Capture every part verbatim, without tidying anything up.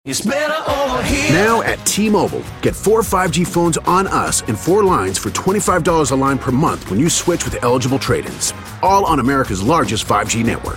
It's better over here. Now at T-Mobile, get four five G phones on us and four lines for twenty-five dollars a line per month when you switch with eligible trade-ins. All on America's largest five G network.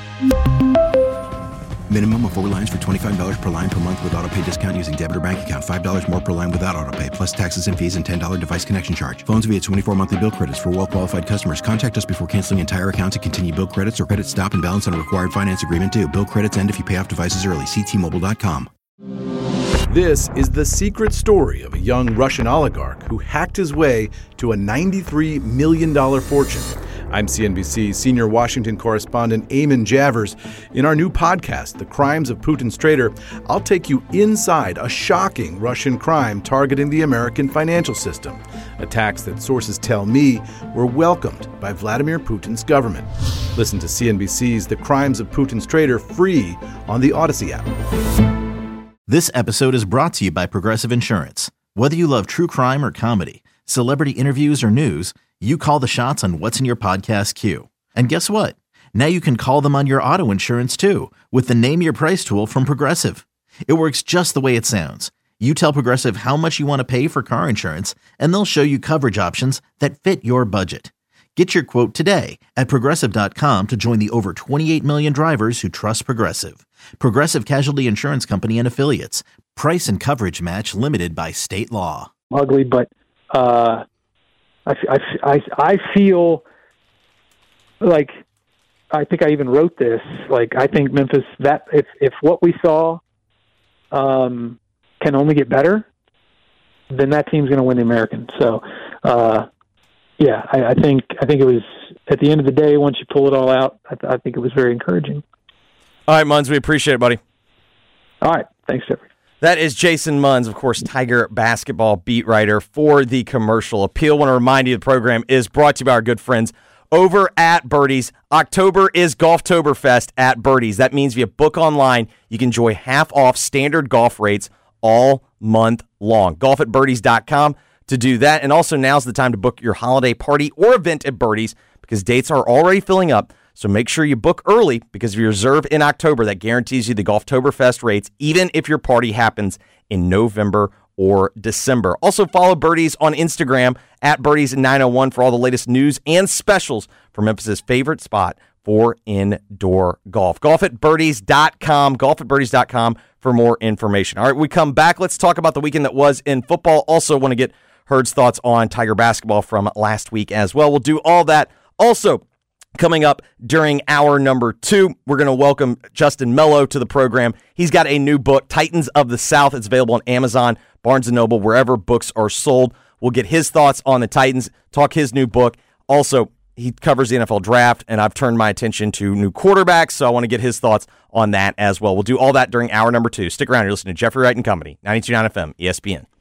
Minimum of four lines for twenty-five dollars per line per month with autopay discount using debit or bank account. five dollars more per line without autopay, plus taxes and fees and ten dollars device connection charge. Phones via twenty-four monthly bill credits for well-qualified customers. Contact us before canceling entire account to continue bill credits or credit stop and balance on a required finance agreement due. Bill credits end if you pay off devices early. See T Mobile dot com. This is the secret story of a young Russian oligarch who hacked his way to a ninety-three million dollars fortune. I'm C N B C senior Washington correspondent Eamon Javers. In our new podcast, The Crimes of Putin's Traitor, I'll take you inside a shocking Russian crime targeting the American financial system. Attacks that sources tell me were welcomed by Vladimir Putin's government. Listen to C N B C's The Crimes of Putin's Traitor free on the Odyssey app. This episode is brought to you by Progressive Insurance. Whether you love true crime or comedy, celebrity interviews or news, you call the shots on what's in your podcast queue. And guess what? Now you can call them on your auto insurance too with the Name Your Price tool from Progressive. It works just the way it sounds. You tell Progressive how much you want to pay for car insurance, and they'll show you coverage options that fit your budget. Get your quote today at Progressive dot com to join the over twenty-eight million drivers who trust Progressive. Progressive Casualty Insurance Company and Affiliates. Price and coverage match limited by state law. Ugly, but uh, I, I, I, I feel like, I think I even wrote this, like I think Memphis, that if, if what we saw um, can only get better, then that team's going to win the American. So, uh, yeah, I, I think I think it was, at the end of the day, once you pull it all out, I, I think it was very encouraging. All right, Munz, we appreciate it, buddy. All right, thanks, Jeffrey. That is Jason Munz, of course, Tiger basketball beat writer for the Commercial Appeal. I want to remind you the program is brought to you by our good friends over at Birdies. October is Golftoberfest at Birdies. That means if you book online, you can enjoy half off standard golf rates all month long. golf at birdies dot com to do that. And also now's the time to book your holiday party or event at Birdies because dates are already filling up. So make sure you book early because if you reserve in October, that guarantees you the Golftoberfest rates, even if your party happens in November or December. Also follow Birdies on Instagram at Birdies nine oh one for all the latest news and specials from Memphis' favorite spot for indoor golf. golf at birdies dot com. golf at birdies dot com for more information. All right, we come back. Let's talk about the weekend that was in football. Also want to get Herd's thoughts on Tiger basketball from last week as well. We'll do all that. Also, coming up during hour number two, we're going to welcome Justin Mello to the program. He's got a new book, Titans of the South. It's available on Amazon, Barnes and Noble, wherever books are sold. We'll get his thoughts on the Titans, talk his new book. Also, he covers the N F L draft, and I've turned my attention to new quarterbacks, so I want to get his thoughts on that as well. We'll do all that during hour number two. Stick around. You're listening to Jeffrey Wright and Company, ninety-two point nine F M, E S P N.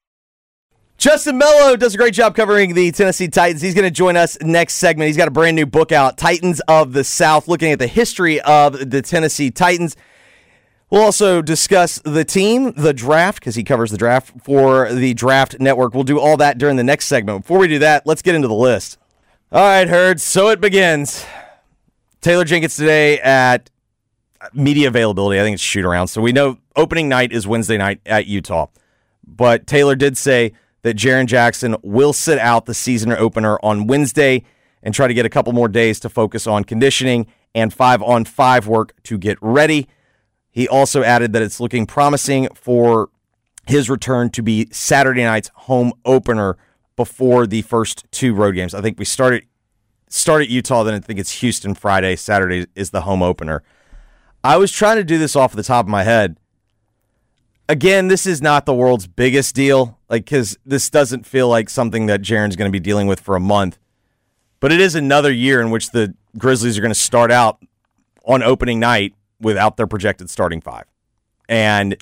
Justin Mello does a great job covering the Tennessee Titans. He's going to join us next segment. He's got a brand new book out, Titans of the South, looking at the history of the Tennessee Titans. We'll also discuss the team, the draft, because he covers the draft for the Draft Network. We'll do all that during the next segment. Before we do that, let's get into the list. All right, Herd, so it begins. Taylor Jenkins today at media availability. I think it's shoot around. So we know opening night is Wednesday night at Utah. But Taylor did say that Jaren Jackson will sit out the season opener on Wednesday and try to get a couple more days to focus on conditioning and five-on-five work to get ready. He also added that it's looking promising for his return to be Saturday night's home opener before the first two road games. I think we started start at Utah, then I think it's Houston Friday. Saturday is the home opener. I was trying to do this off the top of my head. Again, this is not the world's biggest deal, like because this doesn't feel like something that Jaren's going to be dealing with for a month. But it is another year in which the Grizzlies are going to start out on opening night without their projected starting five. And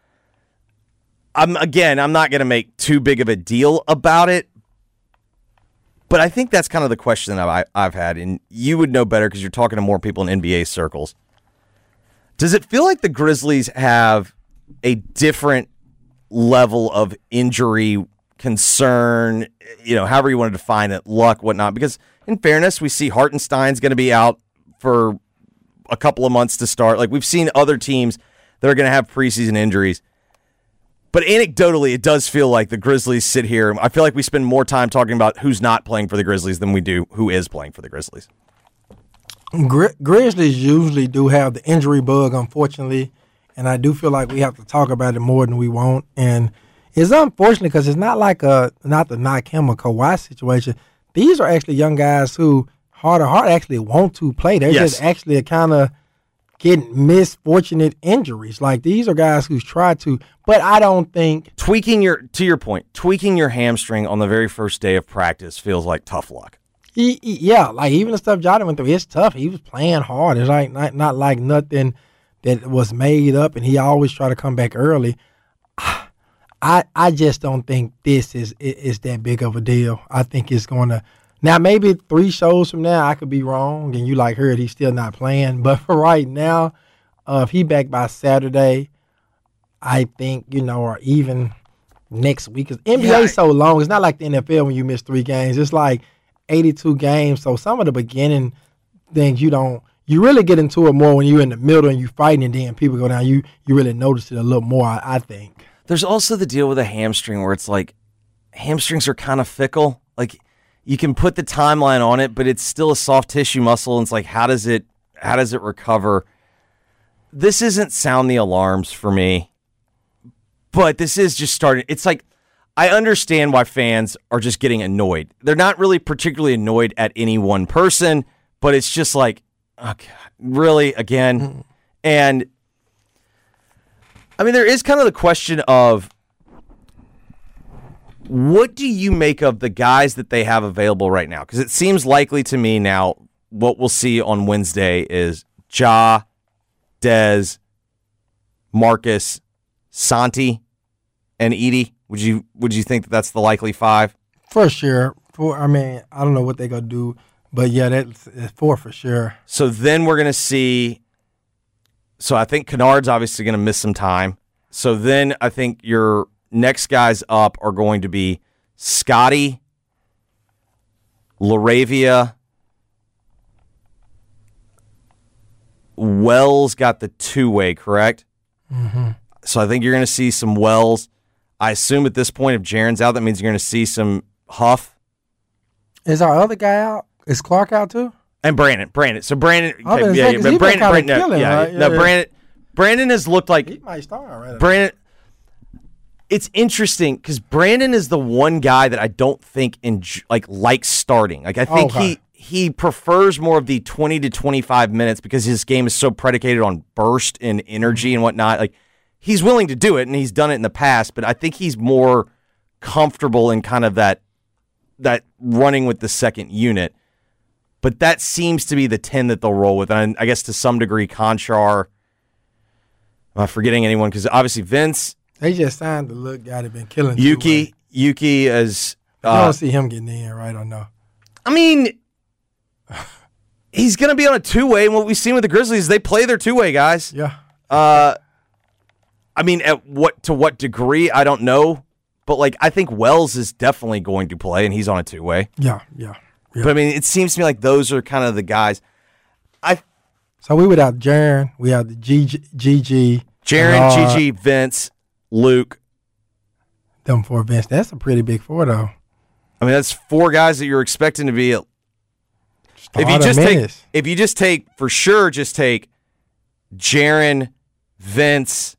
I'm again, I'm not going to make too big of a deal about it, but I think that's kind of the question that I, I've had, and you would know better because you're talking to more people in N B A circles. Does it feel like the Grizzlies have a different level of injury concern, you know, however you want to define it, luck, whatnot? Because in fairness, we see Hartenstein's going to be out for a couple of months to start. Like we've seen other teams that are going to have preseason injuries. But anecdotally, it does feel like the Grizzlies sit here. I feel like we spend more time talking about who's not playing for the Grizzlies than we do who is playing for the Grizzlies. Gri- Grizzlies usually do have the injury bug, unfortunately, and I do feel like we have to talk about it more than we want. And it's unfortunate because it's not like a not the knock him a Kawhi situation. These are actually young guys who heart of heart actually want to play. They're Yes. just actually kind of getting misfortunate injuries. Like these are guys who's tried to, but I don't think Tweaking your to your point, tweaking your hamstring on the very first day of practice feels like tough luck. He, he- yeah, like even the stuff Jordan went through, it's tough. He was playing hard. It's like not, not like nothing that was made up, and he always try to come back early. I I just don't think this is is that big of a deal. I think it's going to now maybe three shows from now I could be wrong, and you like heard he's still not playing. But for right now, uh, if he back by Saturday, I think you know, or even next week, because N B A Yeah. is so long. It's not like the N F L when you miss three games. It's like eighty-two games. So some of the beginning things you don't, you really get into it more when you're in the middle and you fighting, and then people go down. You you really notice it a little more, I, I think. There's also the deal with a hamstring where it's like hamstrings are kind of fickle. Like you can put the timeline on it, but it's still a soft tissue muscle, and it's like how does it how does it recover? This isn't sound the alarms for me, but this is just starting. It's like I understand why fans are just getting annoyed. They're not really particularly annoyed at any one person, but it's just like, oh God, really again, and. I mean, there is kind of the question of what do you make of the guys that they have available right now? Because it seems likely to me now what we'll see on Wednesday is Ja, Dez, Marcus, Santi, and Edey. Would you would you think that that's the likely five? For sure. For I mean, I don't know what they're gonna do, but yeah, that's it's four for sure. So then we're going to see. So I think Kennard's obviously going to miss some time. So then I think your next guys up are going to be Scotty, LaRavia, Wells got the two-way, correct? Mm-hmm. So I think you're going to see some Wells. I assume at this point, if Jaren's out, that means you're going to see some Huff. Is our other guy out? Is Clark out too? And Brandon, Brandon. So Brandon, I was okay, gonna yeah, say, yeah, 'cause but he been Brandon, kinda Brandon, no, killing, yeah, right? no, Yeah, yeah. Brandon, Brandon has looked like He might start right. Brandon. It's interesting because Brandon is the one guy that I don't think in like likes starting. Like I think Okay. he he prefers more of the twenty to twenty-five minutes because his game is so predicated on burst and energy and whatnot. Like he's willing to do it and he's done it in the past, but I think he's more comfortable in kind of that that running with the second unit. But that seems to be the ten that they'll roll with. And I guess to some degree, Conchar. Am I forgetting anyone? Because obviously Vince, They just signed the little guy that been killing Yuki, two-way. Yuki is. I Uh, don't see him getting in right or no. I mean, he's going to be on a two-way. And what we've seen with the Grizzlies, they play their two-way, guys. Yeah. Uh, I mean, at what to what degree, I don't know. But, like, I think Wells is definitely going to play, and he's on a two-way. Yeah. Yeah. Yeah. But, I mean, it seems to me like those are kind of the guys. I So we without Jaren, we have the G G, G G Jaren, Kennard, Gigi, Vince, Luke. them four bench. That's a pretty big four though. I mean, that's four guys that you're expecting to be. If you Starter just take, minutes. if you just take for sure, just take Jaren, Vince,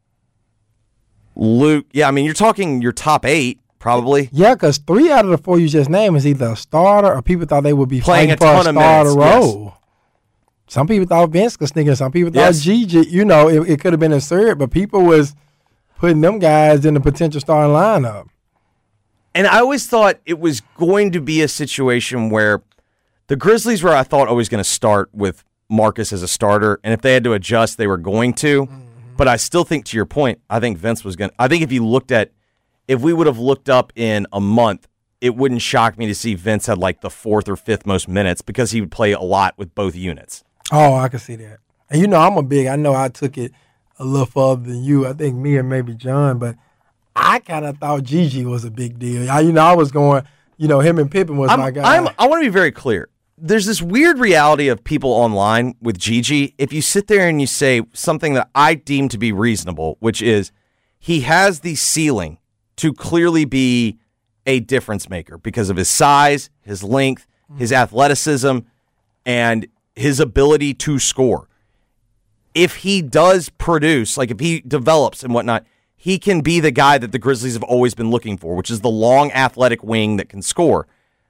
Luke. Yeah, I mean, you're talking your top eight probably. Yeah, because three out of the four you just named is either a starter or people thought they would be Playing fighting a for a ton of starter minutes, yes. role. Some people thought Vince could sneak in. Some people thought Yes. Gigi. You know, it, it could have been absurd, but people was putting them guys in the potential starting lineup. And I always thought it was going to be a situation where the Grizzlies were, I thought, always going to start with Marcus as a starter. And if they had to adjust, they were going to. Mm-hmm. But I still think, to your point, I think Vince was going to. I think if you looked at, if we would have looked up in a month, it wouldn't shock me to see Vince had like the fourth or fifth most minutes because he would play a lot with both units. Oh, I can see that. And you know, I'm a big, I know I took it a little further than you. I think me and maybe John, but I kind of thought Gigi was a big deal. I, you know, I was going, you know, him and Pippen was I'm, my guy. I'm, I want to be very clear. there's this weird reality of people online with Gigi. If you sit there and you say something that I deem to be reasonable, which is he has the ceiling to clearly be a difference maker because of his size, his length, his athleticism, and his ability to score. If he does produce, like if he develops and whatnot, he can be the guy that the Grizzlies have always been looking for, which is the long athletic wing that can score.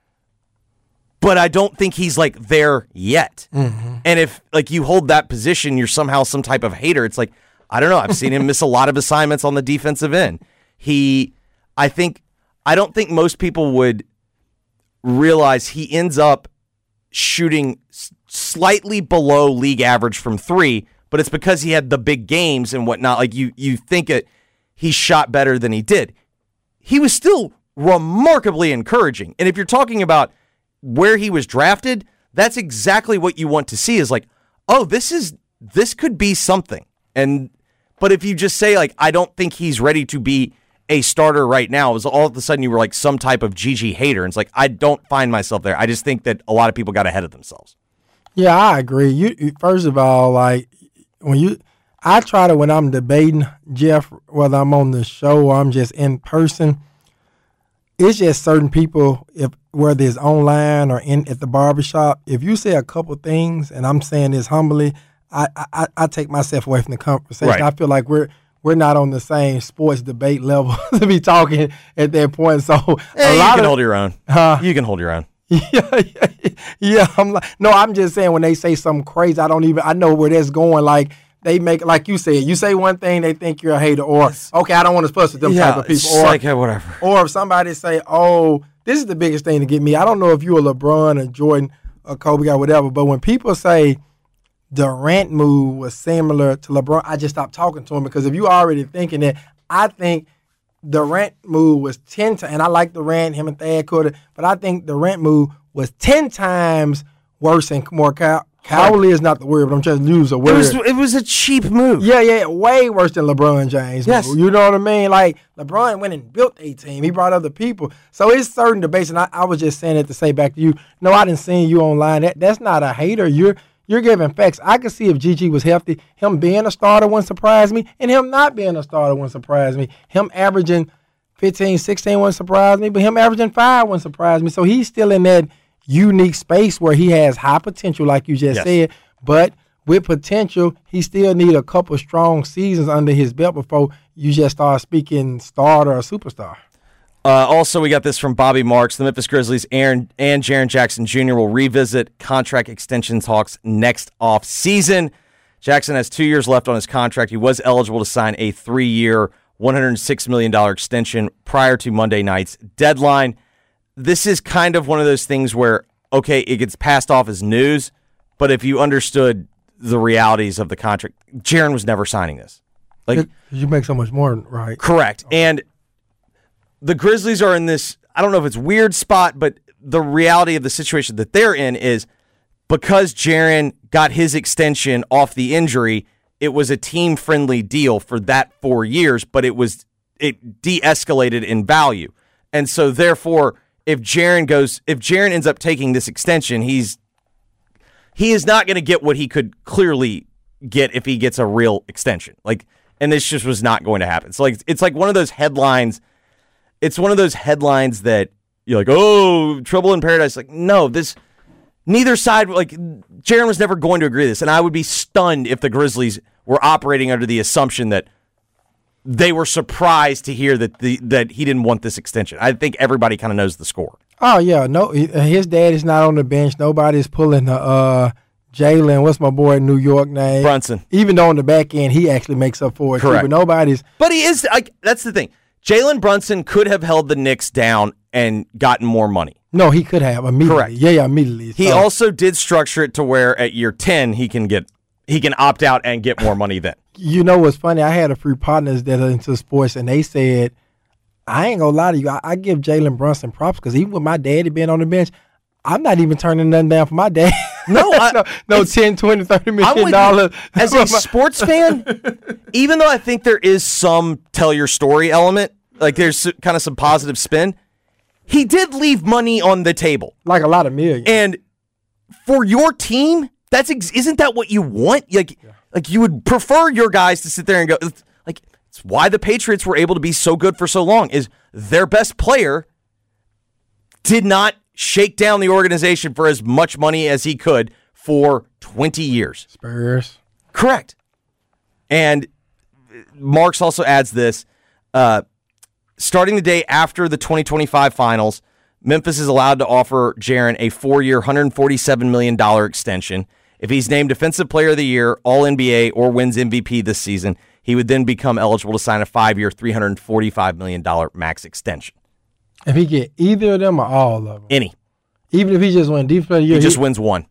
But I don't think he's like there yet. Mm-hmm. And if like you hold that position, you're somehow some type of hater. It's like, I don't know. I've seen him miss a lot of assignments on the defensive end. He, I think, I don't think most people would realize he ends up shooting s- slightly below league average from three, but it's because he had the big games and whatnot. Like you, you think it, he shot better than he did. He was still remarkably encouraging. And if you're talking about where he was drafted, that's exactly what you want to see is like, oh, this is, this could be something. And, but if you just say like, I don't think he's ready to be a starter right now, it was all of a sudden you were like some type of Gigi hater. And it's like, I don't find myself there. I just think that a lot of people got ahead of themselves. Yeah, I agree. You, you first of all, like when you, I try to, when I'm debating Jeff, whether I'm on the show or I'm just in person, it's just certain people, if whether it's online or in at the barbershop, if you say a couple things, and I'm saying this humbly, I, I, I take myself away from the conversation. Right. I feel like we're we're not on the same sports debate level to be talking at that point. So Hey, a you lot can of, hold your own. Huh? You can hold your own. Yeah, yeah, yeah. I'm like, no, I'm just saying when they say something crazy, I don't even, I know where that's going. Like they make, like you said, you say one thing, they think you're a hater, or okay, I don't want to fuss with them Yeah, type of people, it's or like, uh, whatever. or if somebody say, oh, this is the biggest thing to get me. I don't know if you're a LeBron or Jordan or Kobe or whatever, but when people say Durant move was similar to LeBron, I just stopped talking to him because if you already thinking that, I think Durant move was ten times, and I like Durant, him and Thad Could, but I think Durant move was ten times worse and more cow- cowardly is not the word, but I'm trying to use a word. It was, it was a cheap move. Yeah, yeah, way worse than LeBron James. Yes. Move. You know what I mean? Like, LeBron went and built a team. He brought other people. So it's certain debates, and I, I was just saying it to say back to you, no, I didn't see you online. That That's not a hater. You're you're giving facts. I could see if Gigi was healthy, him being a starter wouldn't surprise me, and him not being a starter wouldn't surprise me. Him averaging fifteen, sixteen wouldn't surprise me, but him averaging five wouldn't surprise me. So he's still in that unique space where he has high potential, like you just Yes. said, but with potential, he still need a couple strong seasons under his belt before you just start speaking starter or superstar. Uh, also, we got this from Bobby Marks. The Memphis Grizzlies Aaron and Jaren Jackson Junior will revisit contract extension talks next offseason. Jackson has two years left on his contract. He was eligible to sign a three-year, one hundred six million dollars extension prior to Monday night's deadline. This is kind of one of those things where, okay, it gets passed off as news, but if you understood the realities of the contract, Jaren was never signing this. Like, You make so much more, right? correct. And the Grizzlies are in this, I don't know if it's weird spot, but the reality of the situation that they're in is because Jaren got his extension off the injury, it was a team-friendly deal for that four years, but it was it de-escalated in value. And so therefore, if Jaren goes, if Jaren ends up taking this extension, he's he is not going to get what he could clearly get if he gets a real extension. Like, and this just was not going to happen. So like, it's like one of those headlines. It's one of those headlines that you're like, oh, trouble in paradise. Like, no, this neither side. Like, Jaren was never going to agree to this, and I would be stunned if the Grizzlies were operating under the assumption that they were surprised to hear that the that he didn't want this extension. I think everybody kind of knows the score. Oh, yeah. No, his dad is not on the bench. Nobody's pulling the uh, Jalen. What's my boy in New York name? Brunson. Even though on the back end, he actually makes up for it. Correct. Too, but nobody's. But he is, like, that's the thing. Jalen Brunson could have held the Knicks down and gotten more money. No, he could have immediately. Correct. Yeah, yeah, immediately. He So- also did structure it to where at year ten he can get he can opt out and get more money then. You know what's funny? I had a few partners that are into sports, and they said, I ain't gonna lie to you. I, I give Jalen Brunson props because even with my daddy being on the bench, I'm not even turning nothing down for my dad. No, I, no, no ten, twenty, thirty I'm million with dollars. you. As a sports fan, even though I think there is some tell your story element, like there's kind of some positive spin, he did leave money on the table. Like a lot of millions. And for your team, that's ex- isn't that what you want? Like, yeah. like you would prefer your guys to sit there and go. Like, it's why the Patriots were able to be so good for so long. Is their best player did not shake down the organization for as much money as he could for twenty years. Spurs. Correct. And Marks also adds this. Uh, starting the day after the twenty twenty-five finals, Memphis is allowed to offer Jaren a four-year, one hundred forty-seven million dollars extension. If he's named Defensive Player of the Year, All N B A, or wins M V P this season, he would then become eligible to sign a five-year, three hundred forty-five million dollars max extension. If he get either of them or all of them? Any. Even if he just wins Defensive Player of the Year? He just he, wins one.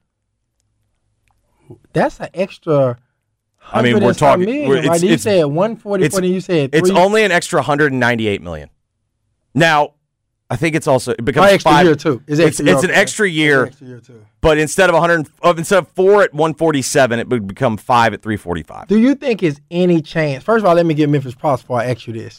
That's an extra... I mean, we're talking. Million, we're, it's, right? You it's, said one forty, and you said three. It's only an extra one hundred ninety-eight million dollars. Now, I think it's also it becomes oh, extra five. Year too. It's, it's, extra it's year, an extra year, it's extra year too. But instead of one hundred, instead of four at one forty-seven, it would become five at three forty-five. Do you think it's any chance? First of all, let me give Memphis props before I ask you this.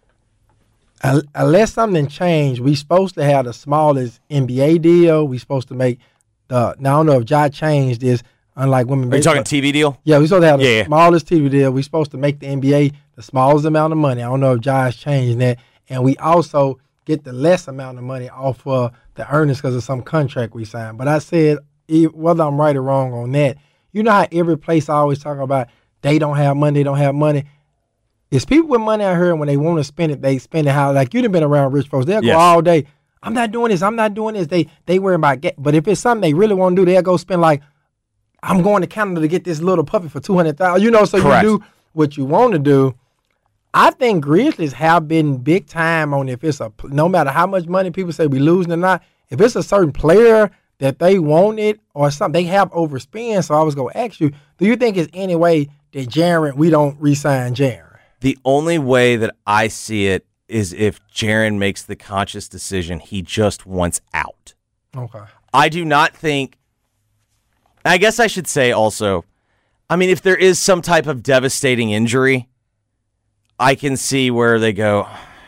Unless something changed, we supposed to have the smallest N B A deal. We supposed to make the. Now I don't know if Ja changed this. Unlike women, are you talking T V deal? Yeah, we supposed to have the yeah. smallest T V deal. We supposed to make the N B A the smallest amount of money. I don't know if Josh changed that, and we also get the less amount of money off of the earnings because of some contract we signed. But I said, whether I'm right or wrong on that, you know how every place I always talk about they don't have money, they don't have money. It's people with money out here, and when they want to spend it, they spend it how like you've been around rich folks. They'll yes. go all day. I'm not doing this. I'm not doing this. They they worry about get. But if it's something they really want to do, they'll go spend like. I'm going to Canada to get this little puppy for two hundred thousand dollars. You know, so Correct. You do what you want to do. I think Grizzlies have been big time on if it's a, no matter how much money people say we losing or not, if it's a certain player that they wanted or something, they have overspent. So I was going to ask you, do you think it's any way that Jaren, we don't re-sign Jaren? The only way that I see it is if Jaren makes the conscious decision he just wants out. Okay. I do not think, I guess I should say also, I mean, if there is some type of devastating injury, I can see where they go,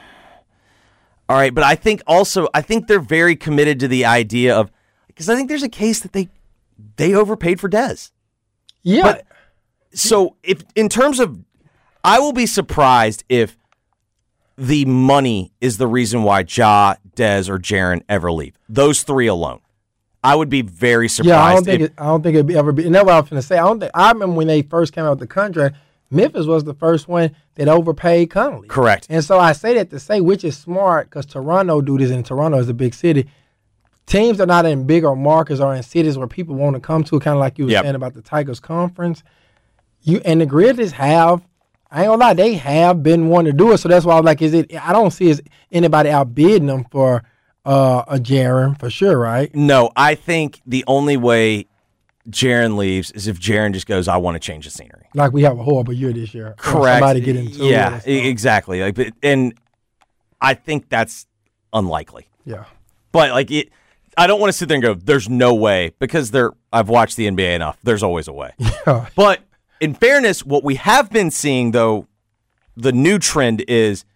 all right, but I think also, I think they're very committed to the idea of, because I think there's a case that they they overpaid for Dez. Yeah. But, so if in terms of, I will be surprised if the money is the reason why Ja, Dez, or Jaren ever leave. Those three alone. I would be very surprised. Yeah, I don't think if, it, I don't think it'd be ever be. And that's what I was going to say. I don't think. I remember when they first came out with the contract. Memphis was the first one that overpaid Connolly. Correct. And so I say that to say, which is smart, because Toronto do this, and Toronto is a big city. Teams are not in bigger markets or in cities where people want to come to, kind of like you were yep. saying about the Tigers Conference. You and the Grizzlies have. I ain't gonna lie, they have been wanting to do it. So that's why I was like, is it? I don't see is anybody outbidding them for. Uh, a Jaren for sure, right? No, I think the only way Jaren leaves is if Jaren just goes, I want to change the scenery. Like we have a horrible year this year. Correct. Somebody get into yeah, it. Yeah, exactly. Like, but, and I think that's unlikely. Yeah. But like it, I don't want to sit there and go, there's no way, because there. I've watched the N B A enough. There's always a way. Yeah. But in fairness, what we have been seeing, though, the new trend is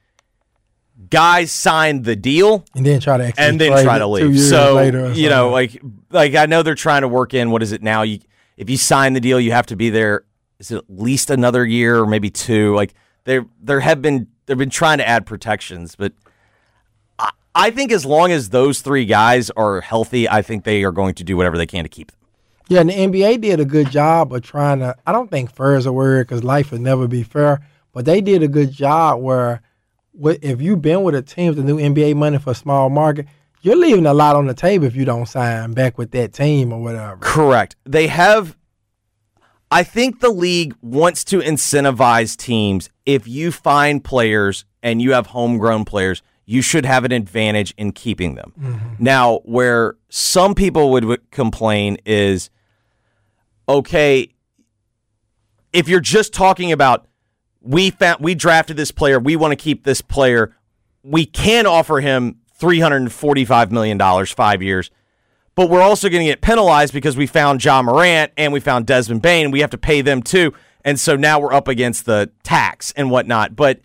guys sign the deal and then try to and then try to leave. So you know, like, like I know they're trying to work in what is it now? You, if you sign the deal, you have to be there. Is it at least another year or maybe two? Like there, there have been they've been trying to add protections, but I, I think as long as those three guys are healthy, I think they are going to do whatever they can to keep them. Yeah, and the N B A did a good job of trying to. I don't think fair is a word because life will never be fair, but they did a good job where. If you've been with a team with the new N B A money for a small market, you're leaving a lot on the table if you don't sign back with that team or whatever. Correct. They have – I think the league wants to incentivize teams. If you find players and you have homegrown players, you should have an advantage in keeping them. Mm-hmm. Now, where some people would, would complain is, okay, if you're just talking about – We found we drafted this player. We want to keep this player. We can offer him three hundred forty-five million dollars, five years, but we're also going to get penalized because we found Ja Morant and we found Desmond Bane, and we have to pay them too. And so now we're up against the tax and whatnot. But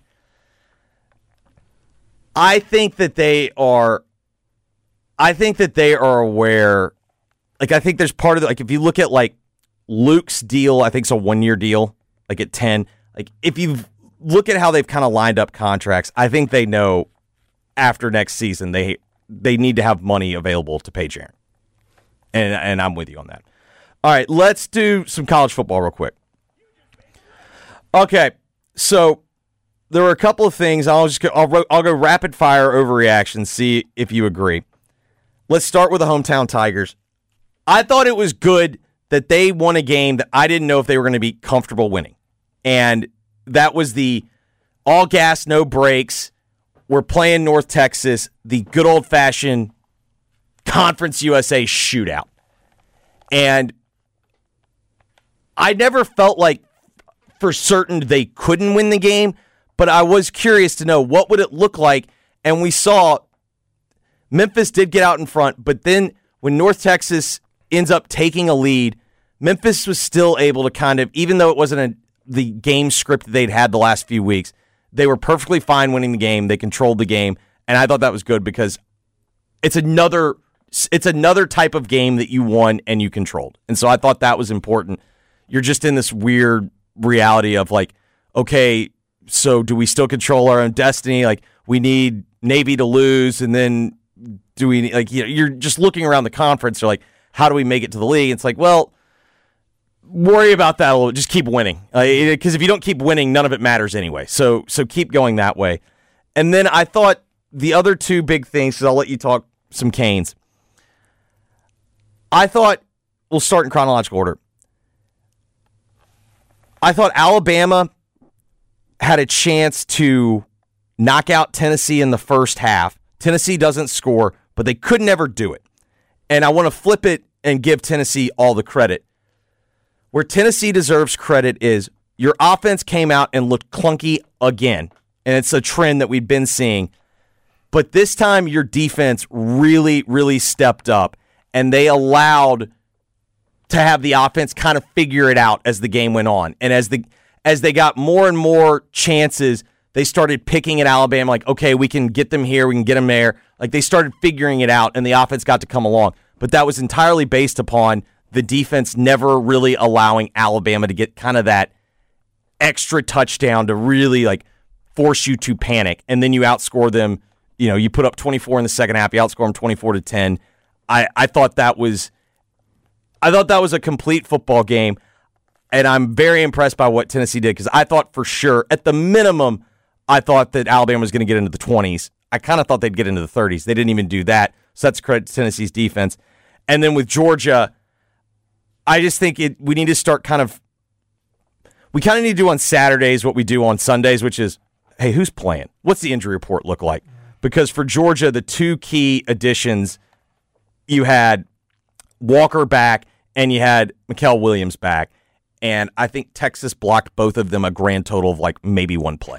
I think that they are. I think that they are aware like I think there's part of the, like if you look at like Luke's deal, I think it's a one year deal, like at ten. Like if you look at how they've kind of lined up contracts, I think they know after next season they they need to have money available to pay Jaren. And and I'm with you on that. All right, let's do some college football real quick. Okay, so there were a couple of things. I'll just go, I'll, I'll go rapid fire overreaction, see if you agree. Let's start with the hometown Tigers. I thought it was good that they won a game that I didn't know if they were going to be comfortable winning. And that was the all gas, no brakes. We're playing North Texas, the good old-fashioned Conference U S A shootout. And I never felt like for certain they couldn't win the game, but I was curious to know what would it look like. And we saw Memphis did get out in front, but then when North Texas ends up taking a lead, Memphis was still able to kind of, even though it wasn't a, the game script that they'd had the last few weeks, they were perfectly fine winning the game. They controlled the game, and I thought that was good because it's another it's another type of game that you won and you controlled. And so I thought that was important. You're just in this weird reality of like, okay, so do we still control our own destiny? Like we need Navy to lose, and then do we like you know, you're just looking around the conference. You're like, how do we make it to the league? It's like, well, worry about that a little. Just keep winning, because uh, if you don't keep winning, none of it matters anyway. So so keep going that way. And then I thought the other two big things, because I'll let you talk some Canes. I thought, we'll start in chronological order. I thought Alabama had a chance to knock out Tennessee in the first half. Tennessee doesn't score, but they could never do it. And I want to flip it and give Tennessee all the credit. Where Tennessee deserves credit is your offense came out and looked clunky again. And it's a trend that we've been seeing. But this time your defense really, really stepped up. And they allowed to have the offense kind of figure it out as the game went on. And as the as they got more and more chances, they started picking at Alabama like, okay, we can get them here, we can get them there. Like they started figuring it out, and the offense got to come along. But that was entirely based upon the defense never really allowing Alabama to get kind of that extra touchdown to really like force you to panic. And then you outscore them. You know, you put up twenty-four in the second half, you outscore them twenty-four to ten. I, I thought that was I thought that was a complete football game, and I'm very impressed by what Tennessee did, because I thought for sure, at the minimum, I thought that Alabama was going to get into the twenties. I kind of thought they'd get into the thirties. They didn't even do that, so that's credit to Tennessee's defense. And then with Georgia, I just think it. we need to start kind of we kind of need to do on Saturdays what we do on Sundays, which is, hey, who's playing? What's the injury report look like? Because for Georgia, the two key additions, you had Walker back and you had Mikael Williams back. And I think Texas blocked both of them a grand total of like maybe one play.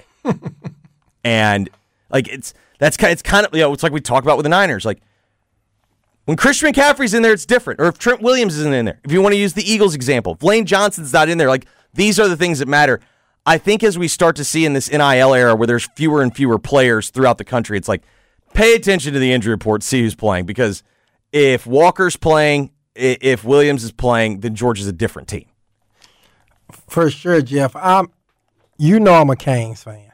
And like it's that's kind it's kind of you know it's like we talk about with the Niners. Like when Christian McCaffrey's in there, it's different. Or if Trent Williams isn't in there. If you want to use the Eagles example, if Lane Johnson's not in there. Like these are the things that matter. I think as we start to see in this N I L era where there's fewer and fewer players throughout the country, it's like pay attention to the injury report, see who's playing, because if Walker's playing, if Williams is playing, then Georgia's a different team. For sure, Jeff. I'm, you know I'm a Canes fan.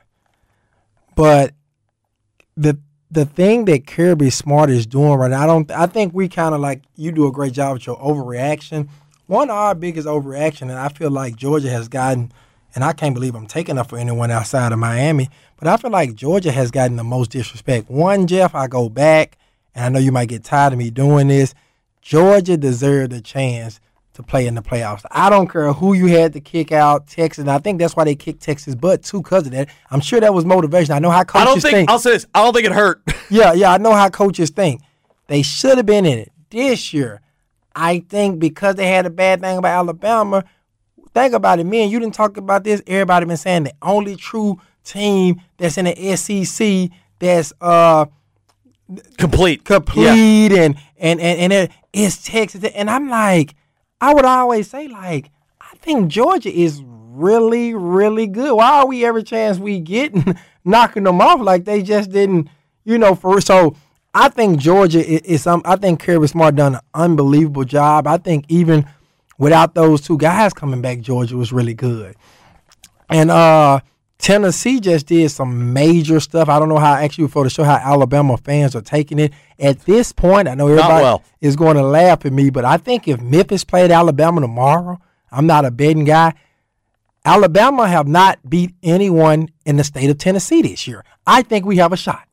But the the thing that Kirby Smart is doing right now, I don't I think we kind of like, you do a great job with your overreaction. One of our biggest overreaction, and I feel like Georgia has gotten, and I can't believe I'm taking up for anyone outside of Miami, but I feel like Georgia has gotten the most disrespect. One, Jeff, I go back, and I know you might get tired of me doing this. Georgia deserved a chance to play in the playoffs. I don't care who you had to kick out, Texas. And I think that's why they kicked Texas' butt, too, because of that. I'm sure that was motivation. I know how coaches I don't think, think. I'll say this. I don't think it hurt. yeah, yeah, I know how coaches think. They should have been in it. This year, I think because they had a bad thing about Alabama, think about it, man, you didn't talk about this. Everybody been saying the only true team that's in the S E C that's uh complete, complete, yeah. and and and and it, it's Texas. And I'm like, I would always say, like, I think Georgia is really, really good. Why are we every chance we get knocking them off like they just didn't, you know? For so I think Georgia is, is um, I think Kirby Smart done an unbelievable job. I think even without those two guys coming back, Georgia was really good. And uh, Tennessee just did some major stuff. I don't know how actually for the show how Alabama fans are taking it at this point. I know everybody well. is going to laugh at me, but I think if Memphis played Alabama tomorrow, I'm not a betting guy. Alabama have not beat anyone in the state of Tennessee this year. I think we have a shot.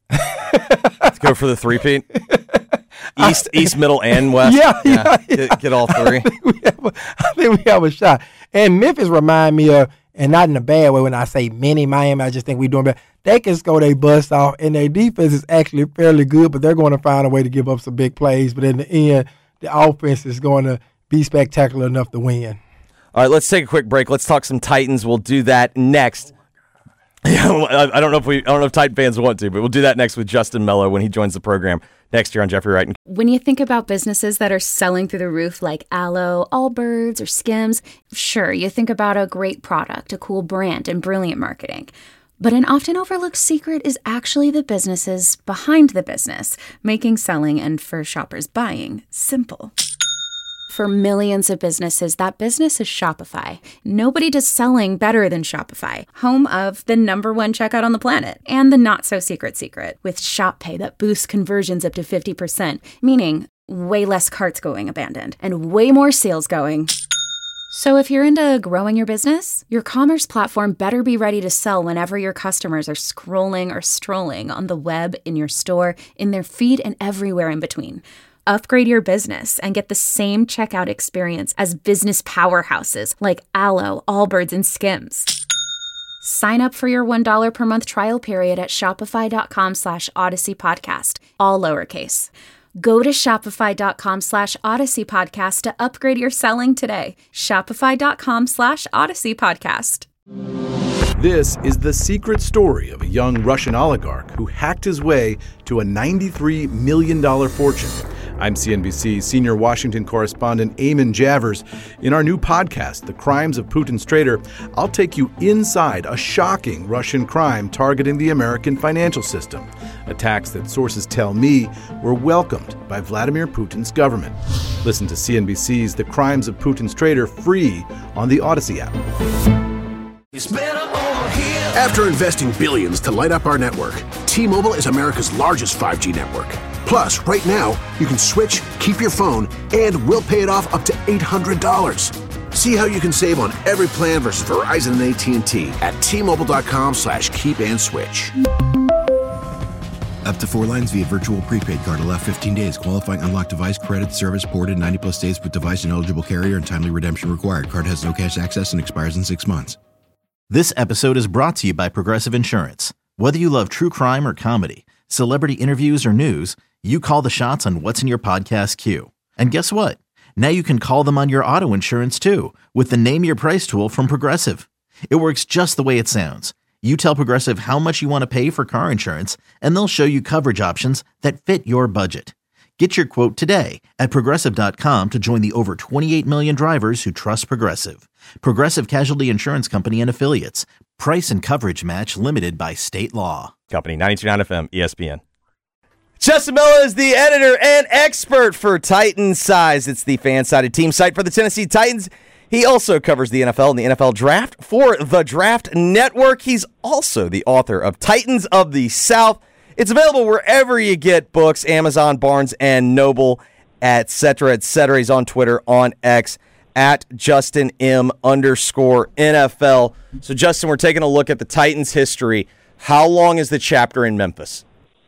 Let's go for the three-peat. East, East, Middle, and West. Yeah, yeah. yeah. Get, get all three. I think, we have a, I think we have a shot. And Memphis remind me of, and not in a bad way when I say mini Miami, I just think we're doing better. They can score their bust off, and their defense is actually fairly good, but they're going to find a way to give up some big plays. But in the end, the offense is going to be spectacular enough to win. All right, let's take a quick break. Let's talk some Titans. We'll do that next. Yeah, I don't know if we, I don't know if Titan fans want to, but we'll do that next with Justin Mello when he joins the program next year on Jeffrey Wright. When you think about businesses that are selling through the roof like Aloe, Allbirds, or Skims, sure, you think about a great product, a cool brand, and brilliant marketing. But an often overlooked secret is actually the businesses behind the business, making selling and for shoppers buying simple. For millions of businesses, that business is Shopify. Nobody does selling better than Shopify, home of the number one checkout on the planet and the not-so-secret secret with Shop Pay that boosts conversions up to fifty percent, meaning way less carts going abandoned and way more sales going. So if you're into growing your business, your commerce platform better be ready to sell whenever your customers are scrolling or strolling on the web, in your store, in their feed, and everywhere in between. Upgrade your business and get the same checkout experience as business powerhouses like Aloe, Allbirds, and Skims. Sign up for your one dollar per month trial period at shopify.com slash Odyssey Podcast, all lowercase. Go to shopify.com slash Odyssey Podcast to upgrade your selling today. Shopify.com slash Odyssey Podcast. This is the secret story of a young Russian oligarch who hacked his way to a ninety-three million dollars fortune. I'm C N B C senior Washington correspondent Eamon Javers. In our new podcast, The Crimes of Putin's Traitor, I'll take you inside a shocking Russian crime targeting the American financial system. Attacks that sources tell me were welcomed by Vladimir Putin's government. Listen to C N B C's The Crimes of Putin's Traitor free on the Odyssey app. After investing billions to light up our network, T-Mobile is America's largest five G network. Plus, right now, you can switch, keep your phone, and we'll pay it off up to eight hundred dollars. See how you can save on every plan versus Verizon and A T and T at T-Mobile.com slash keep and switch. Up to four lines via virtual prepaid card. Allow fifteen days. Qualifying unlocked device credit service ported ninety plus days with device and eligible carrier and timely redemption required. Card has no cash access and expires in six months. This episode is brought to you by Progressive Insurance. Whether you love true crime or comedy, celebrity interviews or news, you call the shots on what's in your podcast queue. And guess what? Now you can call them on your auto insurance too with the Name Your Price tool from Progressive. It works just the way it sounds. You tell Progressive how much you want to pay for car insurance, and they'll show you coverage options that fit your budget. Get your quote today at Progressive dot com to join the over twenty-eight million drivers who trust Progressive. Progressive Casualty Insurance Company and Affiliates. Price and coverage match limited by state law. Company, ninety-two point nine F M, E S P N. Justin Mello is the editor and expert for Titan Size. It's the fan-sided team site for the Tennessee Titans. He also covers the N F L and the N F L Draft for the Draft Network. He's also the author of Titans of the South. It's available wherever you get books, Amazon, Barnes and Noble, et cetera, et cetera. He's on Twitter, on X, at Justin M underscore N F L. So, Justin, we're taking a look at the Titans' history. How long is the chapter in Memphis?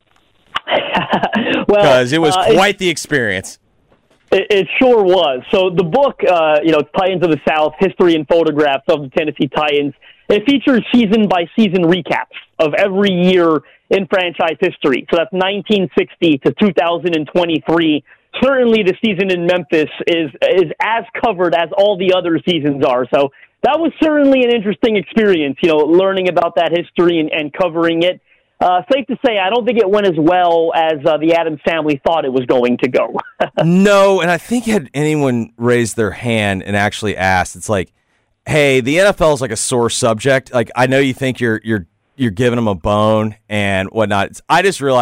Well, because it was uh, quite the experience. It, it sure was. So the book, uh, you know, Titans of the South, History and Photographs of the Tennessee Titans, it features season-by-season recaps of every year in franchise history. So that's nineteen sixty to two thousand twenty-three. Certainly the season in Memphis is is as covered as all the other seasons are. So that was certainly an interesting experience, you know, learning about that history and, and covering it. Uh, safe to say, I don't think it went as well as uh, the Addams family thought it was going to go. No, and I think had anyone raised their hand and actually asked, it's like, hey, the N F L is like a sore subject. Like, I know you think you're you're you're giving them a bone and whatnot. It's, I just realized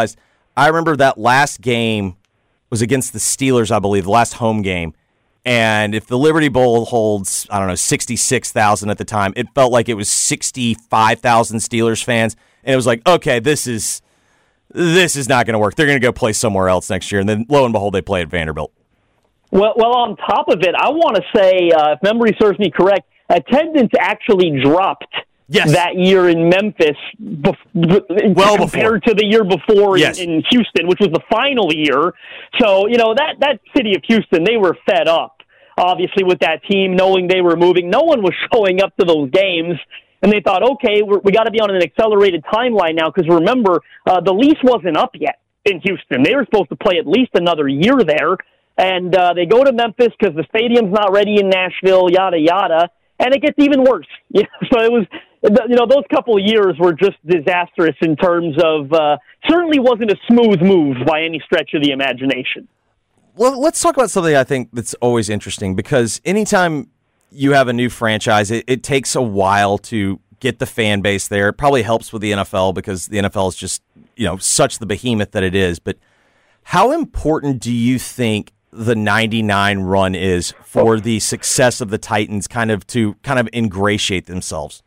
I remember that last game was against the Steelers, I believe, the last home game. And if the Liberty Bowl holds, I don't know, sixty-six thousand at the time, it felt like it was sixty-five thousand Steelers fans. And it was like, okay, this is this is not going to work. They're going to go play somewhere else next year. And then, lo and behold, they play at Vanderbilt. Well, well, on top of it, I want to say, uh, if memory serves me correct, attendance actually dropped yes. that year in Memphis bef- well compared before. to the year before yes. in, in Houston, which was the final year. So, you know, that, that city of Houston, they were fed up, obviously, with that team, knowing they were moving. No one was showing up to those games. And they thought, okay, we're, we got to be on an accelerated timeline now, because remember, uh, the lease wasn't up yet in Houston. They were supposed to play at least another year there. And uh, they go to Memphis because the stadium's not ready in Nashville, yada, yada. And it gets even worse. Yeah, so it was, you know, those couple of years were just disastrous in terms of, uh, certainly wasn't a smooth move by any stretch of the imagination. Well, let's talk about something I think that's always interesting, because anytime you have a new franchise, it, it takes a while to get the fan base there. It probably helps with the N F L because the N F L is just, you know, such the behemoth that it is. But how important do you think the ninety-nine run is for the success of the Titans kind of to kind of ingratiate themselves?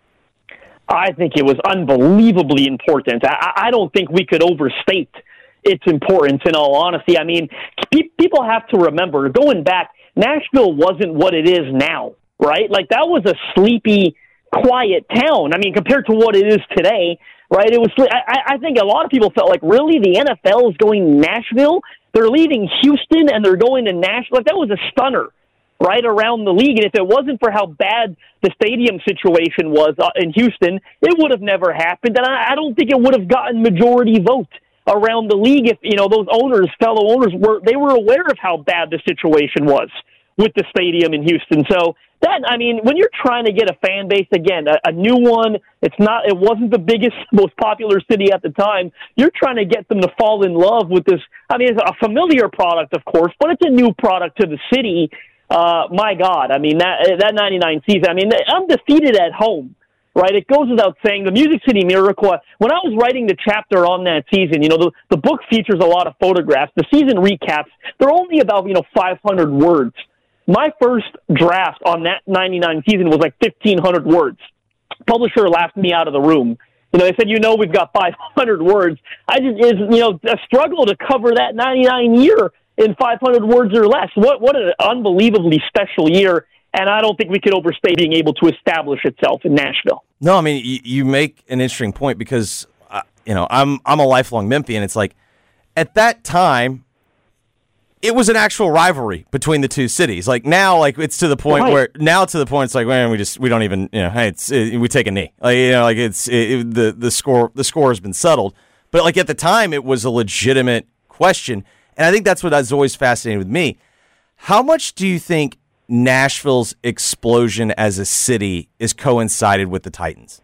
I think it was unbelievably important. I, I don't think we could overstate its importance, in all honesty. I mean, pe- people have to remember, going back, Nashville wasn't what it is now, right? Like, that was a sleepy, quiet town. I mean, compared to what it is today, right? It was. I, I think a lot of people felt like, really, the N F L is going to Nashville? They're leaving Houston and they're going to Nashville. Like, that was a stunner, right, around the league. And if it wasn't for how bad the stadium situation was uh, in Houston, it would have never happened. And I, I don't think it would have gotten majority vote around the league if, you know, those owners, fellow owners, were they were aware of how bad the situation was with the stadium in Houston. So that, I mean, when you're trying to get a fan base, again, a, a new one, it's not, it wasn't the biggest, most popular city at the time. You're trying to get them to fall in love with this. I mean, it's a familiar product, of course, but it's a new product to the city. Uh, my God, I mean, that that ninety-nine season, I mean, undefeated at home, right? It goes without saying. The Music City Miracle, when I was writing the chapter on that season, you know, the, the book features a lot of photographs. The season recaps, they're only about, you know, five hundred words. My first draft on that ninety-nine season was like fifteen hundred words. Publisher laughed me out of the room. You know, they said, you know, we've got five hundred words. I just, is you know, a struggle to cover that ninety-nine year in five hundred words or less. What what an unbelievably special year, and I don't think we could overstate being able to establish itself in Nashville. No, I mean, you, you make an interesting point because, uh, you know, I'm I'm a lifelong Memphian. It's like, at that time, it was an actual rivalry between the two cities. Like now, like it's to the point right. where now to the point it's like, man, we just we don't even, you know, hey, it's it, we take a knee. Like, you know, like it's it, it, the the score the score has been settled. But like at the time, it was a legitimate question, and I think that's what has always fascinated with me. How much do you think Nashville's explosion as a city is coincided with the Titans?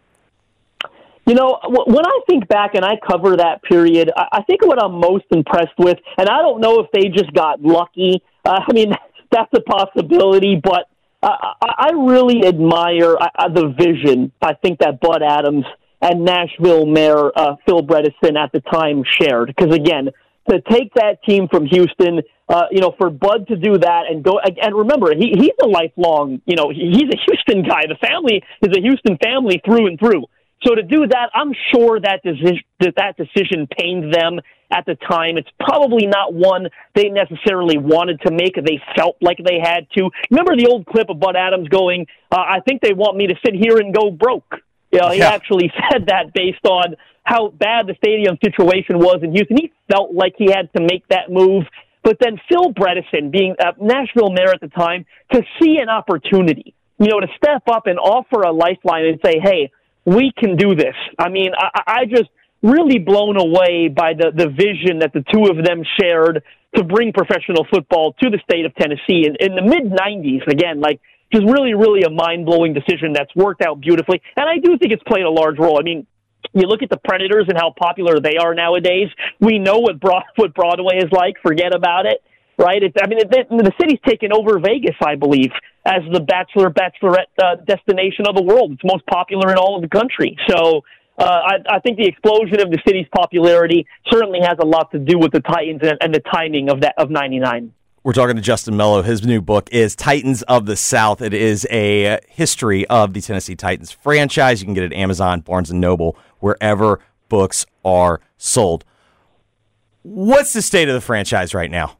You know, when I think back and I cover that period, I think what I'm most impressed with, and I don't know if they just got lucky. Uh, I mean, that's a possibility, but uh, I really admire uh, the vision I think that Bud Adams and Nashville Mayor uh, Phil Bredesen at the time shared. Because, again, to take that team from Houston, uh, you know, for Bud to do that and go, and remember, he, he's a lifelong, you know, he's a Houston guy. The family is a Houston family through and through. So to do that, I'm sure that decision, that that decision pained them at the time. It's probably not one they necessarily wanted to make. They felt like they had to. Remember the old clip of Bud Adams going, uh, I think they want me to sit here and go broke. You know, he yeah. actually said that based on how bad the stadium situation was in Houston. He felt like he had to make that move. But then Phil Bredesen, being a Nashville mayor at the time, to see an opportunity, you know, to step up and offer a lifeline and say, hey, we can do this. I mean, I, I just really blown away by the, the vision that the two of them shared to bring professional football to the state of Tennessee in, in the mid nineties. Again, like, just really, really a mind-blowing decision that's worked out beautifully. And I do think it's played a large role. I mean, you look at the Predators and how popular they are nowadays. We know what, Broad, what Broadway is like. Forget about it, right? It's, I mean, it, it, the city's taken over Vegas, I believe, as the bachelor, bachelorette uh, destination of the world. It's most popular in all of the country. So uh, I, I think the explosion of the city's popularity certainly has a lot to do with the Titans and, and the timing of that of ninety-nine. We're talking to Justin Mello. His new book is Titans of the South. It is a history of the Tennessee Titans franchise. You can get it at Amazon, Barnes and Noble, wherever books are sold. What's the state of the franchise right now?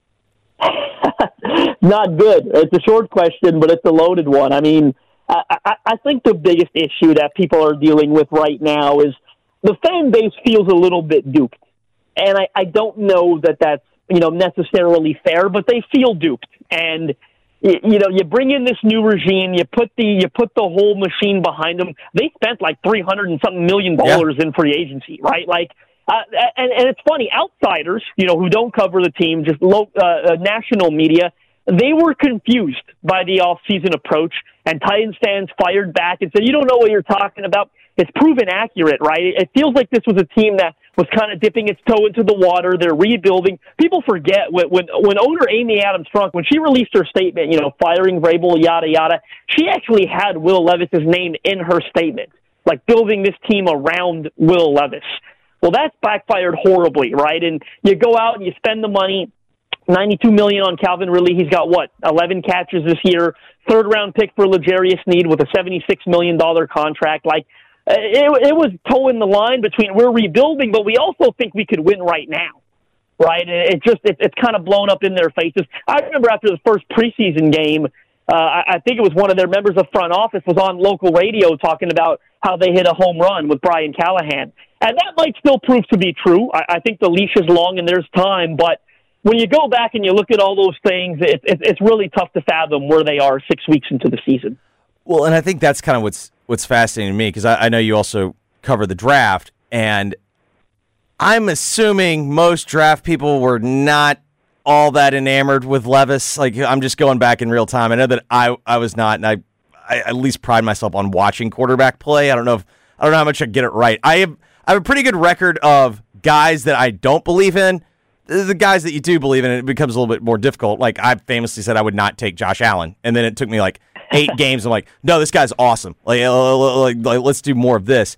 Not good. It's a short question, but it's a loaded one. I mean, I, I, I think the biggest issue that people are dealing with right now is the fan base feels a little bit duped. And I, I don't know that that's, you know, necessarily fair, but they feel duped. And, you, you know, you bring in this new regime, you put the you put the whole machine behind them. They spent like three hundred and something million dollars yeah. in free agency, right? Like, uh, and, and it's funny, outsiders, you know, who don't cover the team, just low, uh, national media, they were confused by the off-season approach, and Titans fans fired back and said, you don't know what you're talking about. It's proven accurate, right? It feels like this was a team that was kind of dipping its toe into the water. They're rebuilding. People forget when when, when owner Amy Adams-Strunk, when she released her statement, you know, firing Vrabel, yada, yada, she actually had Will Levis's name in her statement, like building this team around Will Levis. Well, that's backfired horribly, right? And you go out and you spend the money, ninety-two million dollars on Calvin Ridley. He's got, what, eleven catches this year. Third-round pick for L'Jarius Sneed with a seventy-six million dollars contract. Like, it, it was towing the line between we're rebuilding, but we also think we could win right now, right? It, it just it, it's kind of blown up in their faces. I remember after the first preseason game, uh, I, I think it was one of their members of front office was on local radio talking about how they hit a home run with Brian Callahan. And that might still prove to be true. I, I think the leash is long and there's time, but when you go back and you look at all those things, it, it, it's really tough to fathom where they are six weeks into the season. Well, and I think that's kind of what's what's fascinating to me, because I, I know you also cover the draft, and I'm assuming most draft people were not all that enamored with Levis. Like, I'm just going back in real time. I know that I, I was not, and I, I at least pride myself on watching quarterback play. I don't know if I don't know how much I get it right. I have I have a pretty good record of guys that I don't believe in. The guys that you do believe in, it becomes a little bit more difficult. Like, I famously said I would not take Josh Allen, and then it took me like eight games. I'm like, no, this guy's awesome. Like, like, like, let's do more of this.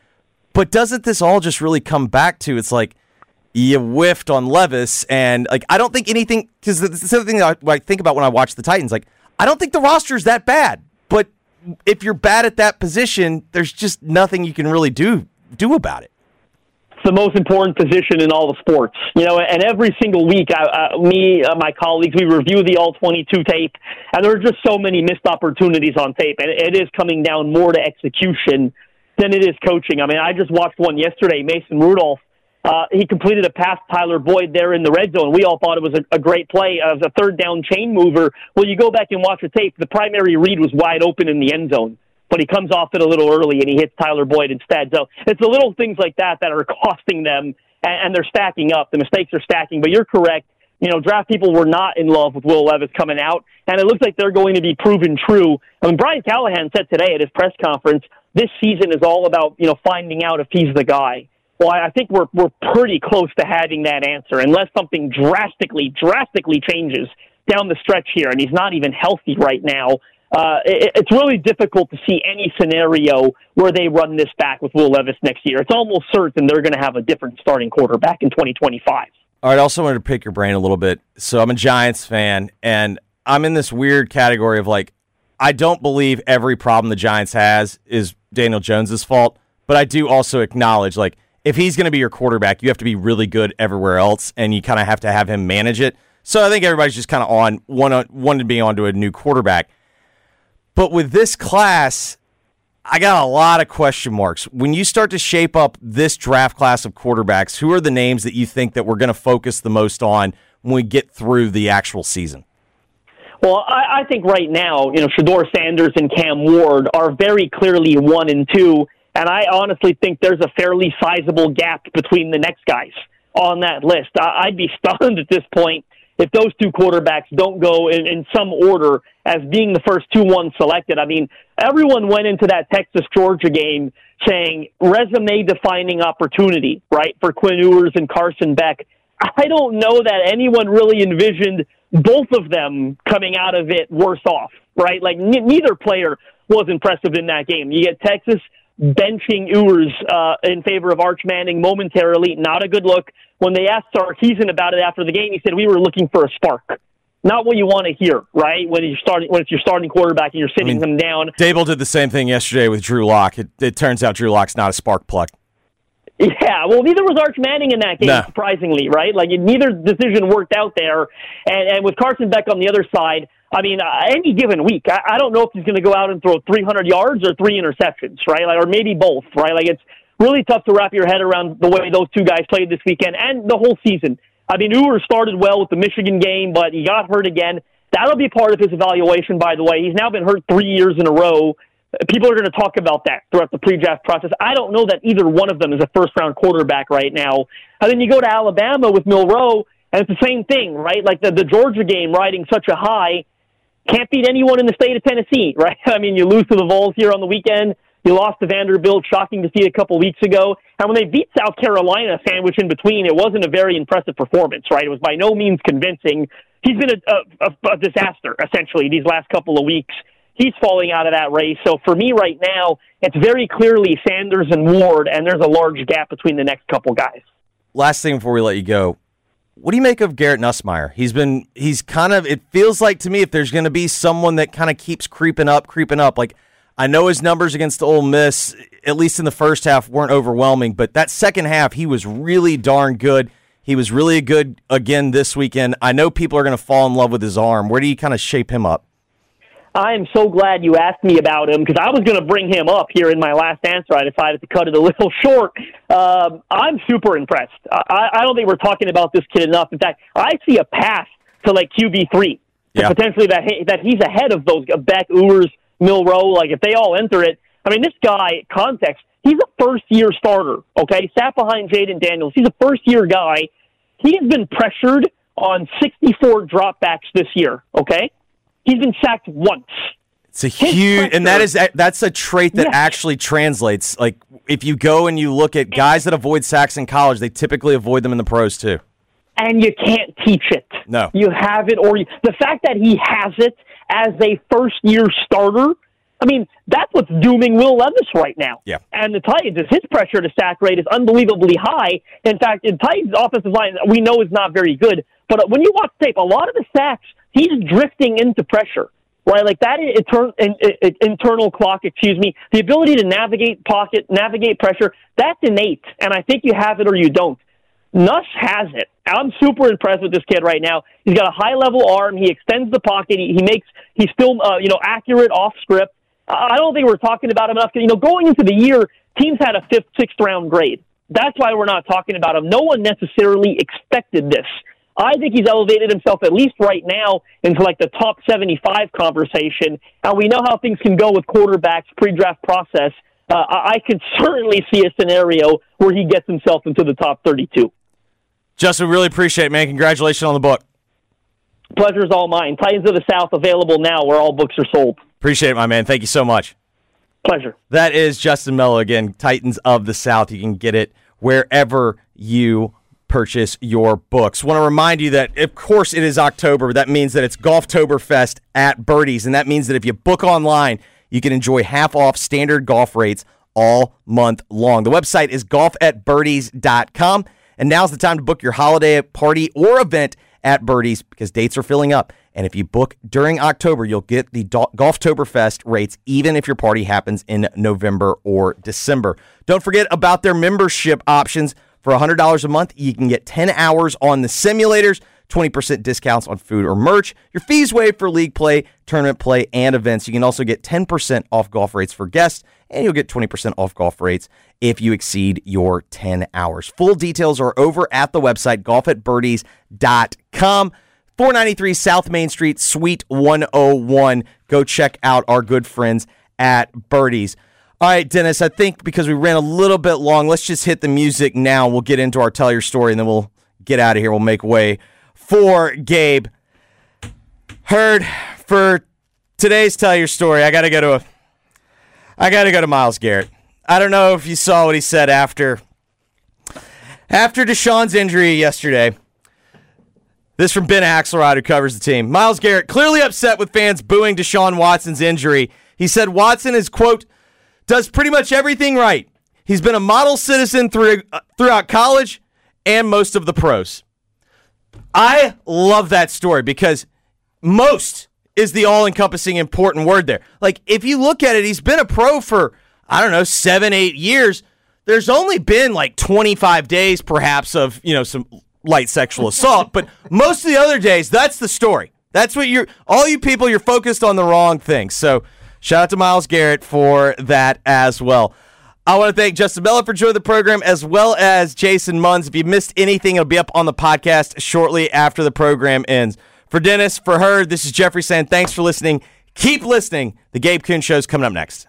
But doesn't this all just really come back to, it's like you whiffed on Levis, and like I don't think anything, because the other thing that I, I think about when I watch the Titans, like I don't think the roster is that bad. But if you're bad at that position, there's just nothing you can really do do about it. The most important position in all the sports, you know, and every single week, I, I, me, uh, my colleagues, we review the all twenty-two tape, and there are just so many missed opportunities on tape, and it is coming down more to execution than it is coaching. I mean, I just watched one yesterday, Mason Rudolph. Uh, he completed a pass to Tyler Boyd there in the red zone. We all thought it was a, a great play as a third down chain mover. Well, you go back and watch the tape, the primary read was wide open in the end zone, but he comes off it a little early and he hits Tyler Boyd instead. So it's the little things like that that are costing them, and, and they're stacking up. The mistakes are stacking, but you're correct. You know, draft people were not in love with Will Levis coming out, and it looks like they're going to be proven true. I mean, Brian Callahan said today at his press conference, this season is all about, you know, finding out if he's the guy. Well, I think we're we're pretty close to having that answer, unless something drastically, drastically changes down the stretch here, and he's not even healthy right now. Uh, it, it's really difficult to see any scenario where they run this back with Will Levis next year. It's almost certain they're going to have a different starting quarterback in twenty twenty-five. All right, I also wanted to pick your brain a little bit. So I'm a Giants fan, and I'm in this weird category of, like, I don't believe every problem the Giants has is Daniel Jones's fault, but I do also acknowledge, like, if he's going to be your quarterback, you have to be really good everywhere else, and you kind of have to have him manage it. So I think everybody's just kind of on one, one to be on to a new quarterback. But with this class, I got a lot of question marks. When you start to shape up this draft class of quarterbacks, who are the names that you think that we're going to focus the most on when we get through the actual season? Well, I, I think right now, you know, Shedeur Sanders and Cam Ward are very clearly one and two, and I honestly think there's a fairly sizable gap between the next guys on that list. I, I'd be stunned at this point if those two quarterbacks don't go in, in some order as being the first two ones selected. I mean, everyone went into that Texas-Georgia game saying resume-defining opportunity, right, for Quinn Ewers and Carson Beck. I don't know that anyone really envisioned both of them coming out of it worse off, right? Like, n- neither player was impressive in that game. You get Texas benching Ewers uh, in favor of Arch Manning momentarily. Not a good look. When they asked Sarkisian about it after the game, he said, we were looking for a spark. Not what you want to hear, right? When you're starting, when it's your starting quarterback and you're sitting I mean, him down. Dable did the same thing yesterday with Drew Lock. It, it turns out Drew Lock's not a spark plug. Yeah, well, neither was Arch Manning in that game, no. surprisingly, right? Like, neither decision worked out there. And, and with Carson Beck on the other side, I mean, uh, any given week, I, I don't know if he's going to go out and throw three hundred yards or three interceptions, right? Like, or maybe both, right? Like, it's really tough to wrap your head around the way those two guys played this weekend and the whole season. I mean, Ewers started well with the Michigan game, but he got hurt again. That'll be part of his evaluation, by the way. He's now been hurt three years in a row. People are going to talk about that throughout the pre-draft process. I don't know that either one of them is a first-round quarterback right now. And then you go to Alabama with Milroe, and it's the same thing, right? Like the, the Georgia game riding such a high, can't beat anyone in the state of Tennessee, right? I mean, you lose to the Vols here on the weekend. You lost to Vanderbilt, shocking to see a couple weeks ago. And when they beat South Carolina, sandwich in between, it wasn't a very impressive performance, right? It was by no means convincing. He's been a, a, a disaster, essentially, these last couple of weeks. He's falling out of that race. So for me right now, it's very clearly Sanders and Ward, and there's a large gap between the next couple guys. Last thing before we let you go, what do you make of Garrett Nussmeier? He's been, he's kind of, it feels like to me if there's going to be someone that kind of keeps creeping up, creeping up, like I know his numbers against Ole Miss, at least in the first half, weren't overwhelming, but that second half, he was really darn good. He was really good again this weekend. I know people are going to fall in love with his arm. Where do you kind of shape him up? I am so glad you asked me about him because I was going to bring him up here in my last answer. I decided to cut it a little short. Um, I'm super impressed. I, I don't think we're talking about this kid enough. In fact, I see a path to like Q B three. Yeah. Potentially that he, that he's ahead of those Beck, Ewers, Milroe. Like if they all enter it, I mean, this guy, context, he's a first-year starter, okay? Sat behind Jaden Daniels. He's a first-year guy. He has been pressured on sixty-four dropbacks this year, okay? He's been sacked once. It's a huge, and that is that's a trait that yeah. actually translates. Like if you go and you look at guys that avoid sacks in college, they typically avoid them in the pros too. And you can't teach it. No, you have it, or you, the fact that he has it as a first-year starter. I mean, that's what's dooming Will Levis right now. Yeah. And the Titans, his pressure to sack rate is unbelievably high. In fact, the Titans' offensive line we know is not very good. But when you watch tape, a lot of the sacks, he's drifting into pressure, right? Like that inter- internal clock, excuse me, the ability to navigate pocket, navigate pressure, that's innate. And I think you have it or you don't. Nuss has it. I'm super impressed with this kid right now. He's got a high-level arm. He extends the pocket. He, he makes, he's still, uh, you know, accurate off script. I don't think we're talking about him enough. You know, going into the year, teams had a fifth, sixth round grade. That's why we're not talking about him. No one necessarily expected this. I think he's elevated himself, at least right now, into like the top seventy-five conversation. And we know how things can go with quarterbacks pre-draft process. Uh, I could certainly see a scenario where he gets himself into the top thirty-two. Justin, really appreciate it, man. Congratulations on the book. Pleasure's all mine. Titans of the South available now where all books are sold. Appreciate it, my man. Thank you so much. Pleasure. That is Justin Mello again, Titans of the South. You can get it wherever you purchase your books. Want to remind you that, of course, it is October. That means that it's Golftoberfest at Birdies, and that means that if you book online, you can enjoy half off standard golf rates all month long. The website is golf at birdies dot com, and now's the time to book your holiday party or event at Birdies because dates are filling up. And if you book during October, you'll get the Golftoberfest rates even if your party happens in November or December. Don't forget about their membership options. For one hundred dollars a month, you can get ten hours on the simulators, twenty percent discounts on food or merch. Your fees waived for league play, tournament play, and events. You can also get ten percent off golf rates for guests, and you'll get twenty percent off golf rates if you exceed your ten hours. Full details are over at the website, golf at birdies dot com. four ninety-three South Main Street, Suite one oh one. Go check out our good friends at Birdies. All right, Dennis, I think because we ran a little bit long, let's just hit the music now. We'll get into our Tell Your Story, and then we'll get out of here. We'll make way for Gabe. Heard for today's Tell Your Story, I got to go to a, I got to go to Myles Garrett. I don't know if you saw what he said after, after Deshaun's injury yesterday. This from Ben Axelrod, who covers the team. Myles Garrett clearly upset with fans booing Deshaun Watson's injury. He said Watson is, quote, does pretty much everything right. He's been a model citizen through, uh, throughout college and most of the pros. I love that story because most is the all-encompassing important word there. Like, if you look at it, he's been a pro for, I don't know, seven, eight years. There's only been like twenty-five days, perhaps, of, you know, some light sexual assault. But most of the other days, that's the story. That's what you're, all you people, you're focused on the wrong thing. So shout out to Myles Garrett for that as well. I want to thank Justin Miller for joining the program, as well as Jason Munz. If you missed anything, it'll be up on the podcast shortly after the program ends. For Dennis, for her, this is Jeffrey saying thanks for listening. Keep listening. The Gabe Kuhn Show's coming up next.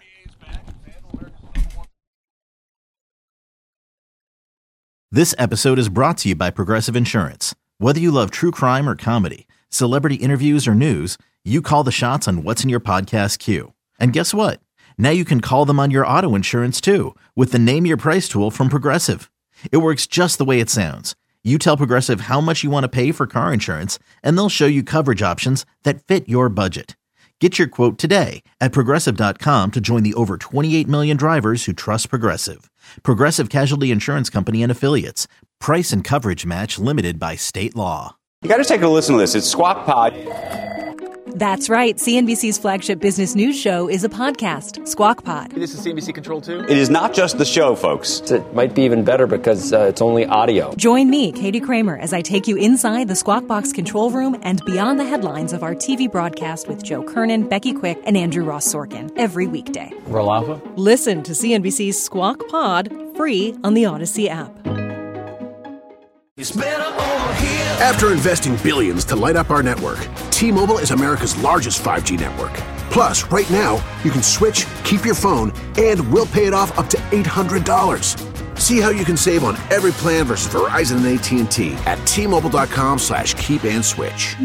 This episode is brought to you by Progressive Insurance. Whether you love true crime or comedy, celebrity interviews or news, you call the shots on what's in your podcast queue. And guess what? Now you can call them on your auto insurance too with the Name Your Price tool from Progressive. It works just the way it sounds. You tell Progressive how much you want to pay for car insurance, and they'll show you coverage options that fit your budget. Get your quote today at Progressive dot com to join the over twenty-eight million drivers who trust Progressive. Progressive Casualty Insurance Company and Affiliates. Price and coverage match limited by state law. You got to take a listen to this. It's Squawk Pod. That's right. C N B C's flagship business news show is a podcast, Squawk Pod. This is C N B C Control two? It is not just the show, folks. It might be even better because uh, it's only audio. Join me, Katie Kramer, as I take you inside the Squawk Box control room and beyond the headlines of our T V broadcast with Joe Kernan, Becky Quick, and Andrew Ross Sorkin every weekday. Roll Alpha? Listen to C N B C's Squawk Pod free on the Odyssey app. It's better over here. After investing billions to light up our network, T-Mobile is America's largest five G network. Plus, right now, you can switch, keep your phone, and we'll pay it off up to eight hundred dollars. See how you can save on every plan versus Verizon and A T and T at T-Mobile.com slash keep and switch.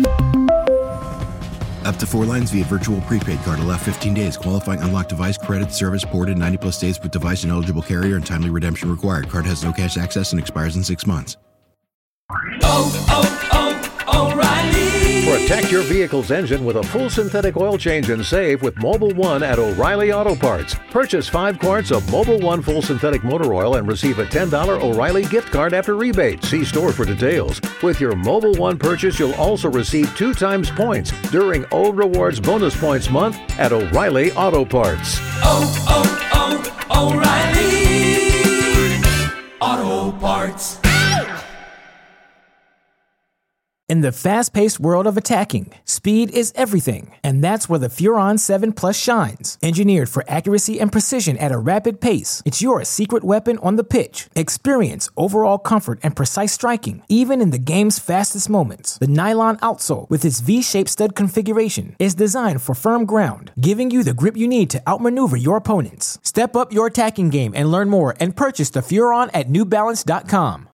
Up to four lines via virtual prepaid card. Allow fifteen days. Qualifying unlocked device credit service ported ninety plus days with device and eligible carrier and timely redemption required. Card has no cash access and expires in six months. Oh, oh, oh, O'Reilly. Protect your vehicle's engine with a full synthetic oil change and save with Mobil one at O'Reilly Auto Parts. Purchase five quarts of Mobil one full synthetic motor oil and receive a ten dollars O'Reilly gift card after rebate. See store for details. With your Mobil one purchase, you'll also receive two times points during O Rewards Bonus Points Month at O'Reilly Auto Parts. Oh, oh, oh, O'Reilly Auto Parts. In the fast-paced world of attacking, speed is everything, and that's where the Furon seven Plus shines. Engineered for accuracy and precision at a rapid pace, it's your secret weapon on the pitch. Experience overall comfort and precise striking, even in the game's fastest moments. The nylon outsole, with its V-shaped stud configuration, is designed for firm ground, giving you the grip you need to outmaneuver your opponents. Step up your attacking game and learn more and purchase the Furon at New Balance dot com.